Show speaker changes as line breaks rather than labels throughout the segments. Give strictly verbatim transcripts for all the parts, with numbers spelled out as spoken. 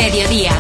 Mediodía.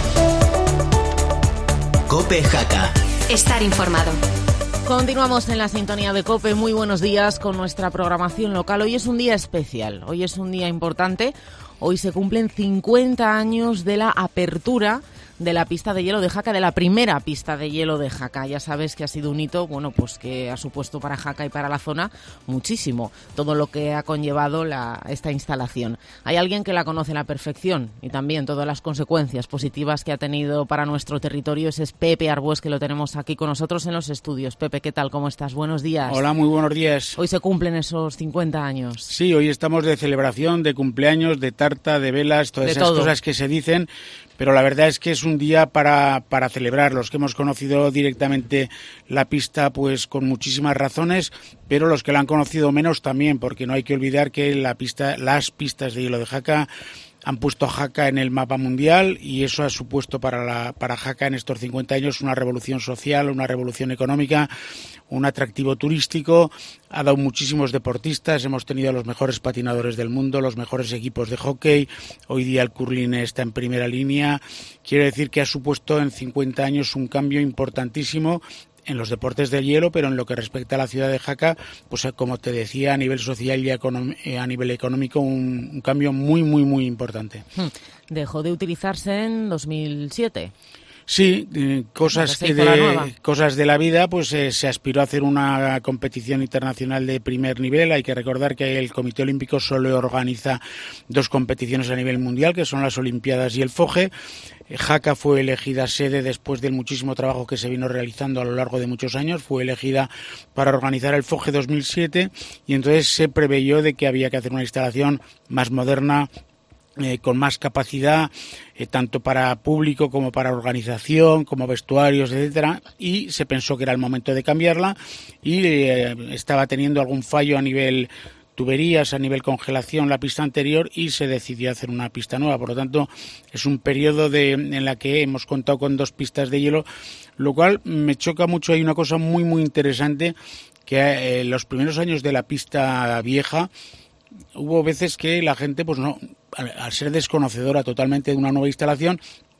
COPE Jaca.
Estar informado.
Continuamos en la sintonía de COPE. Muy buenos días con nuestra programación local. Hoy es un día especial, hoy es un día importante. Hoy se cumplen cincuenta años de la apertura de la pista de hielo de Jaca, de la primera pista de hielo de Jaca. Ya sabes que ha sido un hito, bueno, pues que ha supuesto para Jaca y para la zona muchísimo, todo lo que ha conllevado la, esta instalación. Hay alguien que la conoce a la perfección y también todas las consecuencias positivas que ha tenido para nuestro territorio. Ese es Pepe Arbués, que lo tenemos aquí con nosotros en los estudios. Pepe, ¿qué tal? ¿Cómo estás? Buenos días.
Hola, muy buenos días.
Hoy se cumplen esos cincuenta años.
Sí, hoy estamos de celebración, de cumpleaños, de tarta, de velas, todas
de
esas
todo.
cosas que se dicen, pero la verdad es que es un día para, para celebrar. Los que hemos conocido directamente la pista, pues con muchísimas razones, pero los que la han conocido menos también, porque no hay que olvidar que la pista, las pistas de hielo de Jaca han puesto a Jaca en el mapa mundial, y eso ha supuesto para, la, para Jaca en estos cincuenta años una revolución social, una revolución económica, un atractivo turístico. Ha dado muchísimos deportistas, hemos tenido los mejores patinadores del mundo, los mejores equipos de hockey, hoy día el curling está en primera línea. Quiero decir que ha supuesto en cincuenta años un cambio importantísimo en los deportes del hielo, pero en lo que respecta a la ciudad de Jaca, pues como te decía, a nivel social y a nivel económico, un, un cambio muy, muy, muy importante.
Dejó de utilizarse en dos mil siete.
Sí, eh, cosas que de cosas de la vida, pues eh, se aspiró a hacer una competición internacional de primer nivel. Hay que recordar que el Comité Olímpico solo organiza dos competiciones a nivel mundial, que son las Olimpiadas y el Foge. Jaca fue elegida sede después del muchísimo trabajo que se vino realizando a lo largo de muchos años. Fue elegida para organizar el Foge dos mil siete, y entonces se preveyó de que había que hacer una instalación más moderna, Eh, con más capacidad, eh, tanto para público como para organización, como vestuarios, etcétera, y se pensó que era el momento de cambiarla, y eh, estaba teniendo algún fallo a nivel tuberías, a nivel congelación la pista anterior, y se decidió hacer una pista nueva. Por lo tanto, es un periodo de, en la que hemos contado con dos pistas de hielo, lo cual me choca mucho. Hay una cosa muy muy interesante, que en eh, los primeros años de la pista vieja hubo veces que la gente, pues no, al, al ser desconocedora totalmente de una nueva instalación,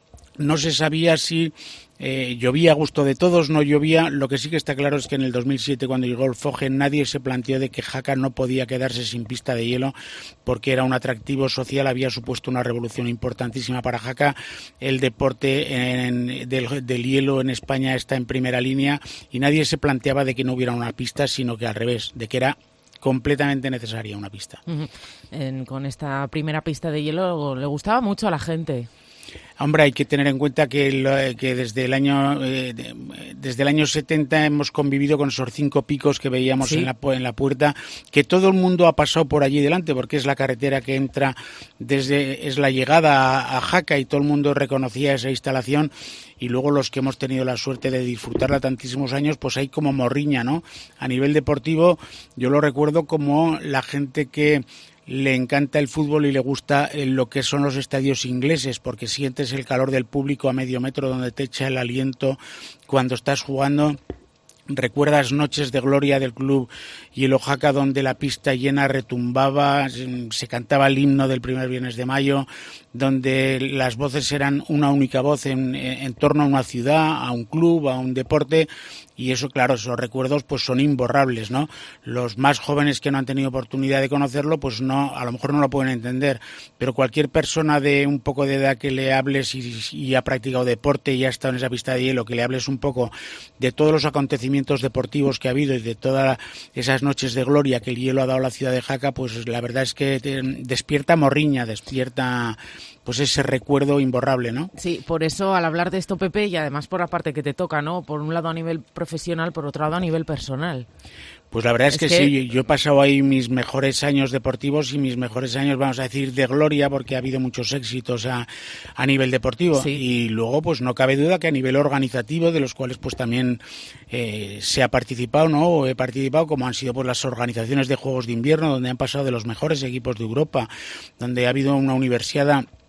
no se sabía si eh, llovía a gusto de todos, no llovía. Lo que sí que está claro es que en el dos mil siete, cuando llegó el Foge, nadie se planteó de que Jaca no podía quedarse sin pista de hielo, porque era un atractivo social, había supuesto una revolución importantísima para Jaca. El deporte en, del, del hielo en España está en primera línea, y nadie se planteaba de que no hubiera una pista, sino que al revés, de que era completamente necesaria una pista.
Uh-huh. En, con esta primera pista de hielo le gustaba mucho a la gente.
Hombre, hay que tener en cuenta que, el, que desde el año eh, desde el año setenta hemos convivido con esos cinco picos que veíamos ¿sí? en la en la puerta, que todo el mundo ha pasado por allí delante, porque es la carretera que entra desde es la llegada a, a Jaca, y todo el mundo reconocía esa instalación. Y luego los que hemos tenido la suerte de disfrutarla tantísimos años, pues hay como morriña, ¿no? A nivel deportivo, yo lo recuerdo como la gente que le encanta el fútbol y le gusta lo que son los estadios ingleses, porque sientes el calor del público a medio metro, donde te echa el aliento cuando estás jugando. Recuerdas noches de gloria del club Hielo Jaca, donde la pista llena retumbaba, se cantaba el himno del primer viernes de mayo, donde las voces eran una única voz en, en torno a una ciudad, a un club, a un deporte. Y eso, claro, esos recuerdos pues son imborrables, ¿no? Los más jóvenes que no han tenido oportunidad de conocerlo, pues no, a lo mejor no lo pueden entender, pero cualquier persona de un poco de edad que le hables y, y ha practicado deporte y ha estado en esa pista de hielo, que le hables un poco de todos los acontecimientos deportivos que ha habido y de todas esas noches de gloria que el hielo ha dado a la ciudad de Jaca, pues la verdad es que te despierta morriña, despierta pues ese recuerdo imborrable, ¿no?
Sí, por eso al hablar de esto, Pepe, y además por la parte que te toca, ¿no? Por un lado a nivel profesional, por otro lado a nivel personal.
Pues la verdad es, es que, que sí, yo he pasado ahí mis mejores años deportivos y mis mejores años, vamos a decir, de gloria, porque ha habido muchos éxitos a, a nivel deportivo. Sí. Y luego, pues no cabe duda que a nivel organizativo, de los cuales pues también eh, se ha participado, ¿no? O he participado, como han sido pues las organizaciones de Juegos de Invierno, donde han pasado de los mejores equipos de Europa, donde ha habido una universidad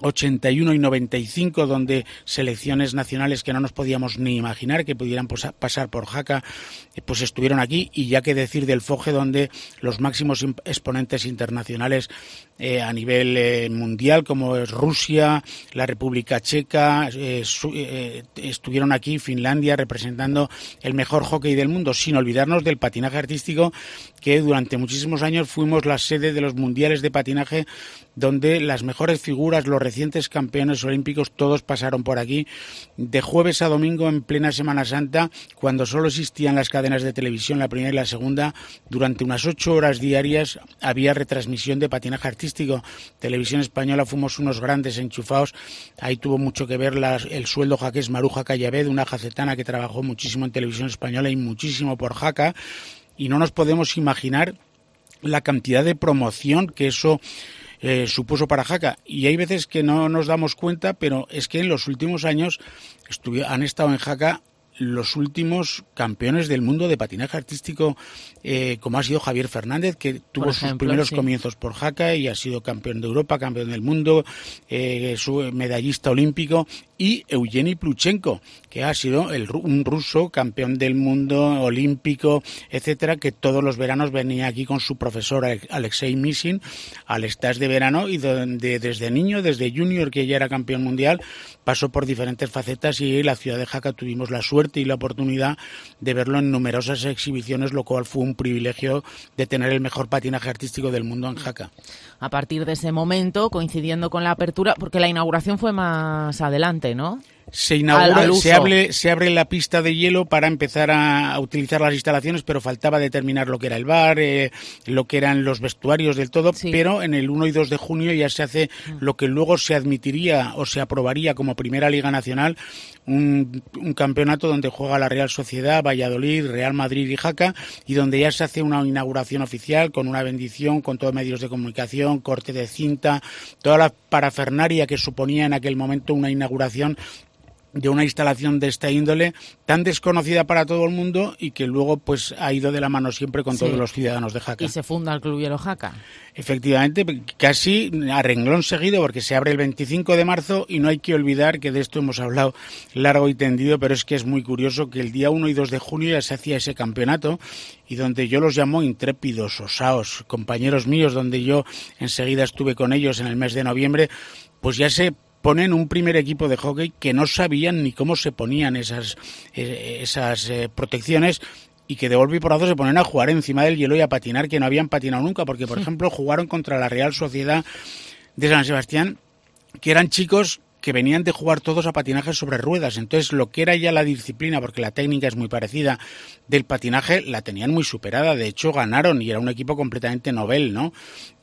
ochenta y uno y noventa y cinco, donde selecciones nacionales que no nos podíamos ni imaginar que pudieran pasar por Jaca, pues estuvieron aquí. Y ya que decir del Foge, donde los máximos exponentes internacionales eh, a nivel eh, mundial, como es Rusia, la República Checa, eh, su, eh, estuvieron aquí, Finlandia, representando el mejor hockey del mundo, sin olvidarnos del patinaje artístico, que durante muchísimos años fuimos la sede de los mundiales de patinaje, donde las mejores figuras, los recientes campeones olímpicos, todos pasaron por aquí, de jueves a domingo en plena Semana Santa, cuando solo existían las cadenas de televisión, la primera y la segunda. Durante unas ocho horas diarias había retransmisión de patinaje artístico. Televisión Española fuimos unos grandes enchufados, ahí tuvo mucho que ver la, el sueldo jaqués Maruja Callabed, una jacetana que trabajó muchísimo en Televisión Española y muchísimo por Jaca, y no nos podemos imaginar la cantidad de promoción que eso Eh, supuso para Jaca. Y hay veces que no nos damos cuenta, pero es que en los últimos años han estado en Jaca los últimos campeones del mundo de patinaje artístico, eh, como ha sido Javier Fernández, que tuvo ejemplo, sus primeros sí. comienzos por Jaca y ha sido campeón de Europa, campeón del mundo, eh, su medallista olímpico, y Eugeni Pluchenko, que ha sido el, un ruso campeón del mundo olímpico, etcétera, que todos los veranos venía aquí con su profesor Alexei Misin al stage de verano, y donde desde niño, desde junior, que ya era campeón mundial, pasó por diferentes facetas, y en la ciudad de Jaca tuvimos la suerte y la oportunidad de verlo en numerosas exhibiciones, lo cual fue un privilegio de tener el mejor patinaje artístico del mundo en Jaca.
A partir de ese momento, coincidiendo con la apertura, porque la inauguración fue más adelante, ¿no?
Se inaugura, al, al se, abre, se abre la pista de hielo para empezar a, a utilizar las instalaciones, pero faltaba determinar lo que era el bar, eh, lo que eran los vestuarios del todo, sí. Pero en el uno y dos de junio ya se hace lo que luego se admitiría o se aprobaría como primera Liga Nacional, un, un campeonato donde juega la Real Sociedad, Valladolid, Real Madrid y Jaca, y donde ya se hace una inauguración oficial con una bendición, con todos medios de comunicación, corte de cinta, toda la parafernaria que suponía en aquel momento una inauguración de una instalación de esta índole, tan desconocida para todo el mundo, y que luego pues ha ido de la mano siempre con sí. todos los ciudadanos de Jaca.
Y se funda el Club Hielo Jaca.
Efectivamente, casi a renglón seguido, porque se abre el veinticinco de marzo, y no hay que olvidar que de esto hemos hablado largo y tendido, pero es que es muy curioso que el día uno y dos de junio ya se hacía ese campeonato, y donde yo los llamo intrépidos, osaos, compañeros míos, donde yo enseguida estuve con ellos en el mes de noviembre, pues ya se ponen un primer equipo de hockey que no sabían ni cómo se ponían esas, eh, esas eh, protecciones, y que de golpe y porrazo se ponen a jugar encima del hielo y a patinar, que no habían patinado nunca, porque por ejemplo jugaron contra la Real Sociedad de San Sebastián, que eran chicos que venían de jugar todos a patinaje sobre ruedas. Entonces, lo que era ya la disciplina, porque la técnica es muy parecida, del patinaje, la tenían muy superada. De hecho, ganaron, y era un equipo completamente novel, ¿no?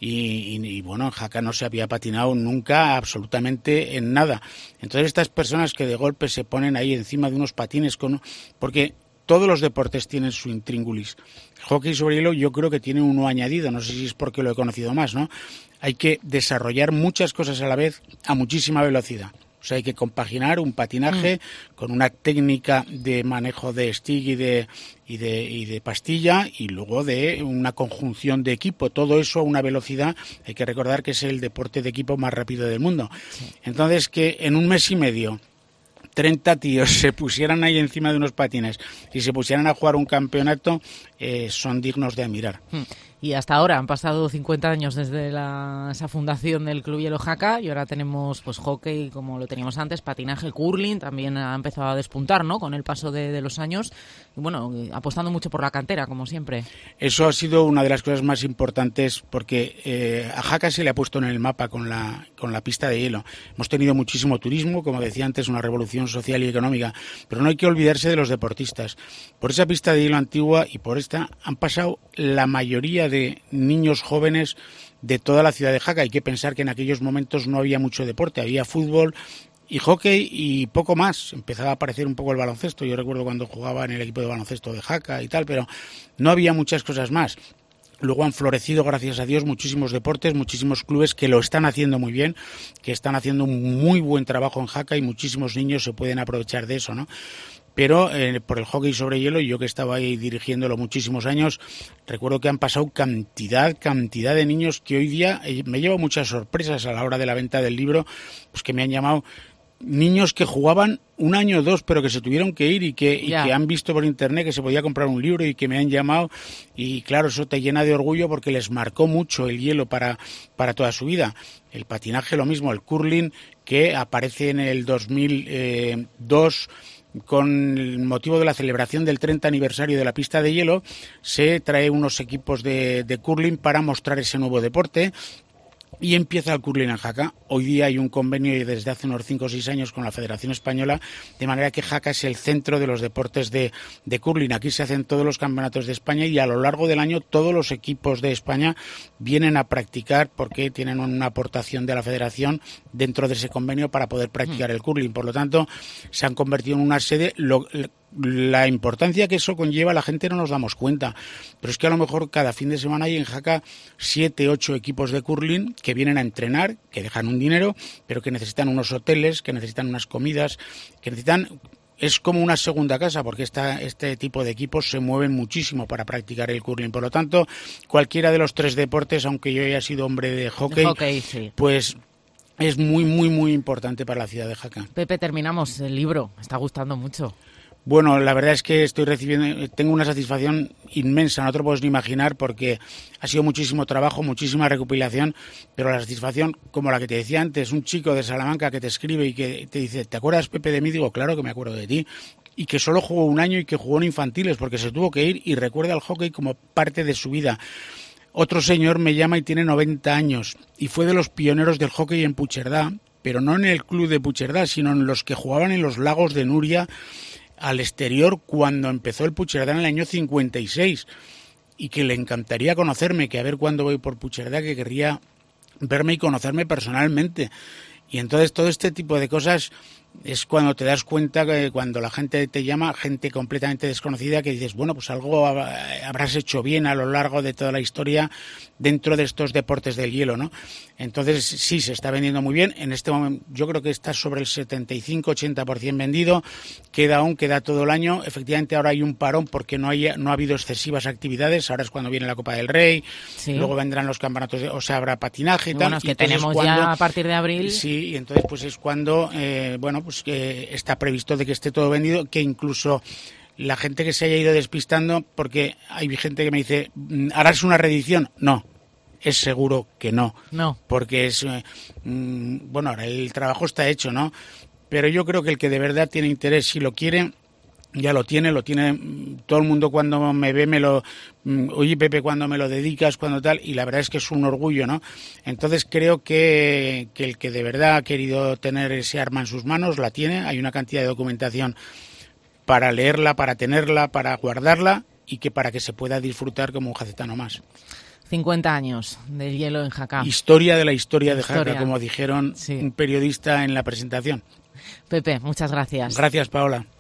Y, y, y bueno, en Jaca no se había patinado nunca absolutamente en nada. Entonces, estas personas que de golpe se ponen ahí encima de unos patines, con porque todos los deportes tienen su intríngulis. El hockey sobre hielo yo creo que tiene uno añadido, no sé si es porque lo he conocido más, ¿no? Hay que desarrollar muchas cosas a la vez a muchísima velocidad. O sea, hay que compaginar un patinaje mm. con una técnica de manejo de stick y de, y de y de pastilla, y luego de una conjunción de equipo. Todo eso a una velocidad. Hay que recordar que es el deporte de equipo más rápido del mundo. Sí. Entonces, que en un mes y medio treinta tíos se pusieran ahí encima de unos patines y se pusieran a jugar un campeonato, eh, son dignos de admirar.
Mm. Y hasta ahora han pasado cincuenta años desde la, esa fundación del Club Hielo Jaca, y ahora tenemos pues hockey como lo teníamos antes, patinaje, curling, también ha empezado a despuntar, ¿no?, con el paso de, de los años, y bueno, apostando mucho por la cantera, como siempre.
Eso ha sido una de las cosas más importantes, porque eh, a Jaca se le ha puesto en el mapa con la, con la pista de hielo. Hemos tenido muchísimo turismo, como decía antes, una revolución social y económica, pero no hay que olvidarse de los deportistas. Por esa pista de hielo antigua y por esta han pasado la mayoría de niños jóvenes de toda la ciudad de Jaca. Hay que pensar que en aquellos momentos no había mucho deporte, había fútbol y hockey y poco más. Empezaba a aparecer un poco el baloncesto. Yo recuerdo cuando jugaba en el equipo de baloncesto de Jaca y tal, pero no había muchas cosas más. Luego han florecido, gracias a Dios, muchísimos deportes, muchísimos clubes que lo están haciendo muy bien, que están haciendo un muy buen trabajo en Jaca, y muchísimos niños se pueden aprovechar de eso, ¿no? pero eh, por el hockey sobre hielo, yo que estaba ahí dirigiéndolo muchísimos años, recuerdo que han pasado cantidad, cantidad de niños que hoy día eh, me llevo muchas sorpresas a la hora de la venta del libro, pues que me han llamado niños que jugaban un año o dos, pero que se tuvieron que ir y que, y que han visto por internet que se podía comprar un libro y que me han llamado, y claro, eso te llena de orgullo porque les marcó mucho el hielo para, para toda su vida. El patinaje lo mismo, el curling, que aparece en el dos mil dos con el motivo de la celebración del treinta aniversario de la pista de hielo, se trae unos equipos de, de curling para mostrar ese nuevo deporte. Y empieza el curling en Jaca. Hoy día hay un convenio desde hace unos cinco o seis años con la Federación Española, de manera que Jaca es el centro de los deportes de, de curling. Aquí se hacen todos los campeonatos de España y a lo largo del año todos los equipos de España vienen a practicar porque tienen una aportación de la Federación dentro de ese convenio para poder practicar el curling. Por lo tanto, se han convertido en una sede... Lo, la importancia que eso conlleva la gente no nos damos cuenta, pero es que a lo mejor cada fin de semana hay en Jaca siete, ocho equipos de curling que vienen a entrenar, que dejan un dinero, pero que necesitan unos hoteles, que necesitan unas comidas, que necesitan... Es como una segunda casa, porque esta, este tipo de equipos se mueven muchísimo para practicar el curling. Por lo tanto, cualquiera de los tres deportes, aunque yo haya sido hombre de hockey,
hockey sí.
pues es muy, muy, muy importante para la ciudad de Jaca.
Pepe, terminamos el libro. Me está gustando mucho.
Bueno, la verdad es que estoy recibiendo, tengo una satisfacción inmensa, no te lo puedes ni imaginar, porque ha sido muchísimo trabajo, muchísima recopilación, pero la satisfacción, como la que te decía antes, un chico de Salamanca que te escribe y que te dice, ¿te acuerdas, Pepe, de mí? Digo, claro que me acuerdo de ti. Y que solo jugó un año y que jugó en infantiles, porque se tuvo que ir y recuerda el hockey como parte de su vida. Otro señor me llama y tiene noventa años y fue de los pioneros del hockey en Puigcerdá, pero no en el club de Puigcerdá, sino en los que jugaban en los lagos de Nuria, al exterior, cuando empezó el Puigcerdá en el año cincuenta y seis, y que le encantaría conocerme, que a ver cuándo voy por Puigcerdá, que querría verme y conocerme personalmente. Y entonces todo este tipo de cosas es cuando te das cuenta que cuando la gente te llama, gente completamente desconocida, que dices, bueno, pues algo habrás hecho bien a lo largo de toda la historia dentro de estos deportes del hielo, ¿no? Entonces sí, se está vendiendo muy bien. En este momento yo creo que está sobre el setenta y cinco ochenta por ciento vendido. Queda aún, queda todo el año. Efectivamente ahora hay un parón porque no, hay, no ha habido excesivas actividades. Ahora es cuando viene la Copa del Rey, sí. Luego vendrán los campeonatos, de, o sea, habrá patinaje y, y tal.
Bueno, es que
y
tenemos
cuando,
ya a partir de abril.
Sí, y entonces pues es cuando, eh, bueno, pues que está previsto de que esté todo vendido, que incluso la gente que se haya ido despistando, porque hay gente que me dice, ¿harás una reedición? No, es seguro que no.
No.
Porque es, eh, bueno, ahora el trabajo está hecho, ¿no? Pero yo creo que el que de verdad tiene interés, si lo quiere, ya lo tiene, lo tiene todo el mundo. Cuando me ve me lo, oye Pepe, cuando me lo dedicas, cuando tal, y la verdad es que es un orgullo, ¿no? Entonces creo que, que el que de verdad ha querido tener ese arma en sus manos, la tiene. Hay una cantidad de documentación para leerla, para tenerla, para guardarla, y que para que se pueda disfrutar como un jacetano más.
cincuenta años del hielo en Jaca.
Historia de la historia de
Historia.
Jaca, como dijeron
sí.
un periodista en la presentación.
Pepe, muchas gracias.
Gracias, Paola.